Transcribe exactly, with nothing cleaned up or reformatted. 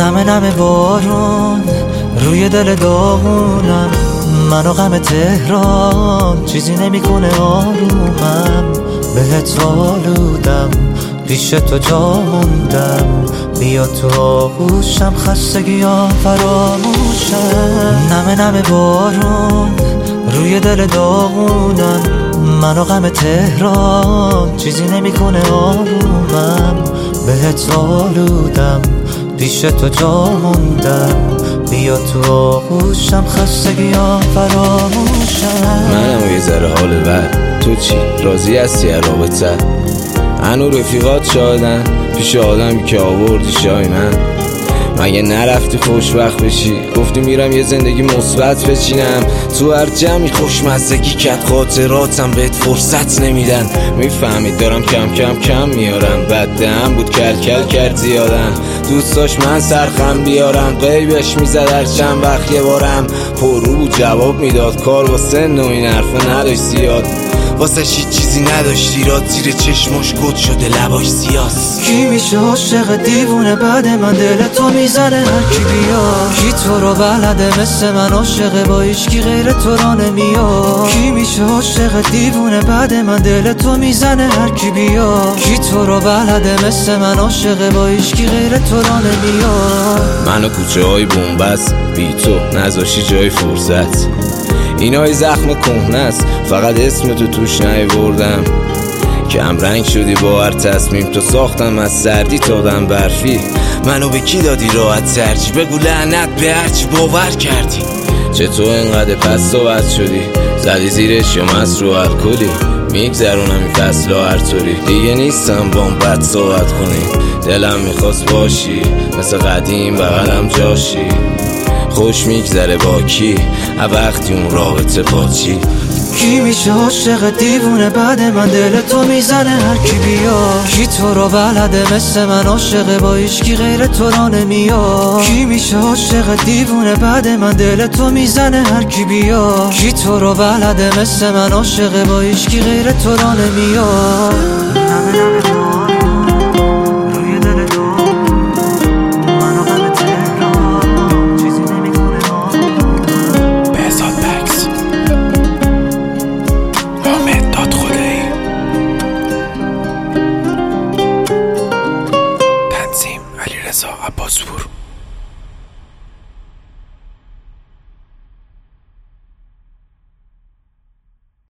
نمه نمه بارون روی دل داغونم، منو غم تهران چیزی نمیکنه آرومم. بهت آلودم پیش تو جا موندم، بیا تو آغوشم خستگی ها فراموشم. نمه نمه بارون روی دل داغونم، منو غم تهران چیزی نمیکنه آرومم. بهت آلودم پیش تو جا موندم، بیا تو آغوشم خستگی ها فراموشم. منم یه ذره حال بد، تو چی؟ راضی هستی از رابطه؟ هنو رفیقات شادن پیش آدمی که آوردی شای من. مگه نرفتی خوشبخت بشی؟ گفتی میرم یه زندگی مثبت بچینم. تو هر جمعی خوشمزگی کت خاطراتم بهت فرصت نمیدن. میفهمید دارم کم کم کم میارم، بدم بود کل کل کرد زیادم. دوست داشت من سرخم بیارم، غیبش میزد هر چند وقت یه بارم. پررو بود جواب میداد، کار واسه نو این حرفه نداشت زیاد. واسه هیچ چیزی نداشتی راد، زیر چشماش گد شده لباش سیاس. کی میشه عاشق دیوونه بعد من دل تو میزنه هر کی بیا؟ کی تو رو بلده مثل من عاشق با هیچکی غیر تو را نمیاد؟ کی میشه عاشق دیوونه بعد من دل تو میزنه هر کی بیا؟ کی تو رو بلده مثل من عاشق با هیچکی غیر تو را نمیاد؟ منو کوچه های بومبست بی تو نذاشی جای فرصت. اینای زخم کهنه است، فقط اسم تو توش نیاوردم. کم رنگ شدی با هر تصمیم، تو ساختم از سردی تا دم برفی. منو به کی دادی راحت ترجی؟ بگو لعنت به هرچی باور کردی. چطور انقدر پس صحبت شدی؟ زدی زیرش یا مست رو الکلی؟ میگذرونم این فصل هر طوری، دیگه نیستم با اون بد صحبت کنی. دلم میخواست باشی مثل قدیم بغلم جاشی. خوش میگذره با کی وقتی اون رابطه با چی؟ کی میشه عاشق دیوونه بعد من دل تو میزنه هر کی بیا؟ کی تو رو بلده مثل من عاشق با هیچکی غیر تو را نمیاد؟ کی میشه عاشق دیوونه بعد من دل تو میزنه هر کی بیا؟ کی تو رو بلده مثل من عاشق با هیچکی غیر تو را نمیاد؟